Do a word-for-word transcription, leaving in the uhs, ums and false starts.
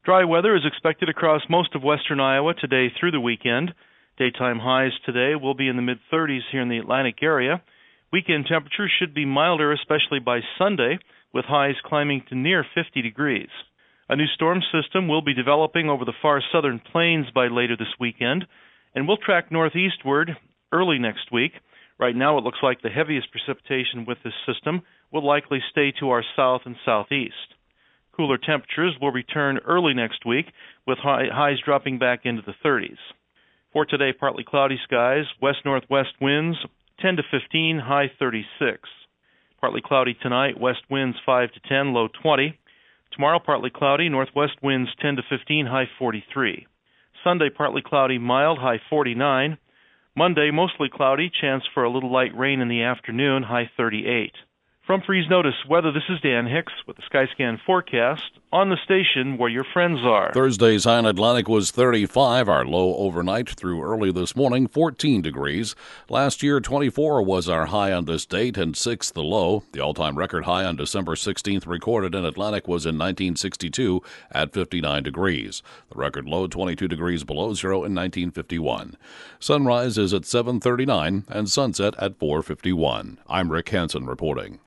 Dry weather is expected across most of western Iowa today through the weekend. Daytime highs today will be in the mid-thirties here in the Atlantic area. Weekend temperatures should be milder, especially by Sunday, with highs climbing to near fifty degrees. A new storm system will be developing over the far southern plains by later this weekend, and will track northeastward early next week. Right now it looks like the heaviest precipitation with this system will likely stay to our south and southeast. Cooler temperatures will return early next week, with high, highs dropping back into the thirties. For today, partly cloudy skies, west-northwest winds ten to fifteen, high thirty-six. Partly cloudy tonight, west winds five to ten, low twenty. Tomorrow, partly cloudy, northwest winds ten to fifteen, high forty-three. Sunday, partly cloudy, mild, high forty-nine. Monday, mostly cloudy, chance for a little light rain in the afternoon, high thirty-eight. From Freeze Notice Weather, this is Dan Hicks with the Skyscan forecast on the station where your friends are. Thursday's high in Atlantic was thirty-five. Our low overnight through early this morning, fourteen degrees. Last year, twenty-four was our high on this date and six the low. The all-time record high on December sixteenth recorded in Atlantic was in nineteen sixty-two at fifty-nine degrees. The record low, twenty-two degrees below zero in nineteen fifty-one. Sunrise is at seven thirty-nine and sunset at four fifty-one. I'm Rick Hansen reporting.